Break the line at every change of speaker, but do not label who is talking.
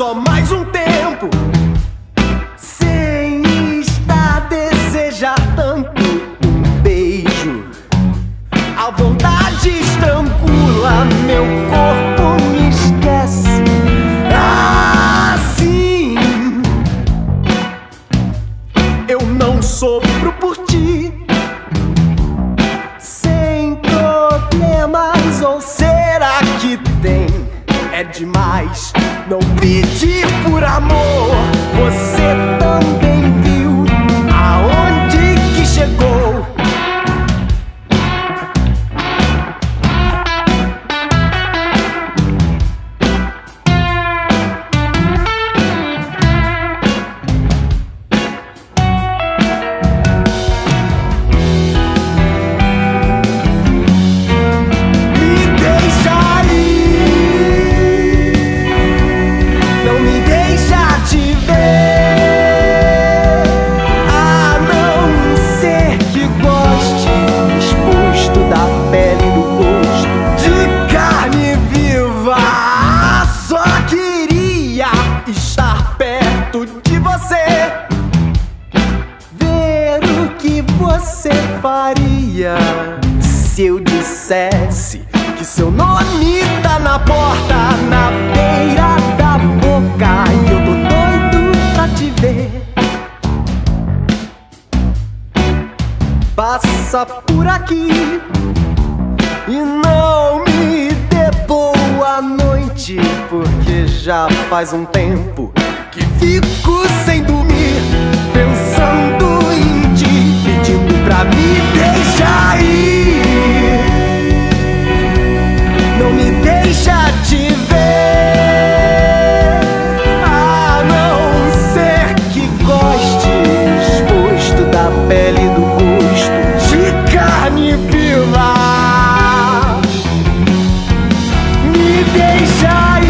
só mais um tempo sem estar a desejar tanto um beijo. A vontade estrangula meu corpo, me esquece assim. Eu não sofro por ti sem problemas, ou será que tem? É demais não pedir por amor. Você também viu aonde que chegou? Estar perto de você, ver o que você faria se eu dissesse que seu nome tá na porta, na beira da boca, e eu tô doido pra te ver. Passa por aqui e não me dê boa noite, porque já faz um tempo que fico sem dormir, pensando em ti, pedindo pra me deixar ir. Não me deixa te ver, a não ser que gostes, exposto da pele do gosto de carne viva. Me deixa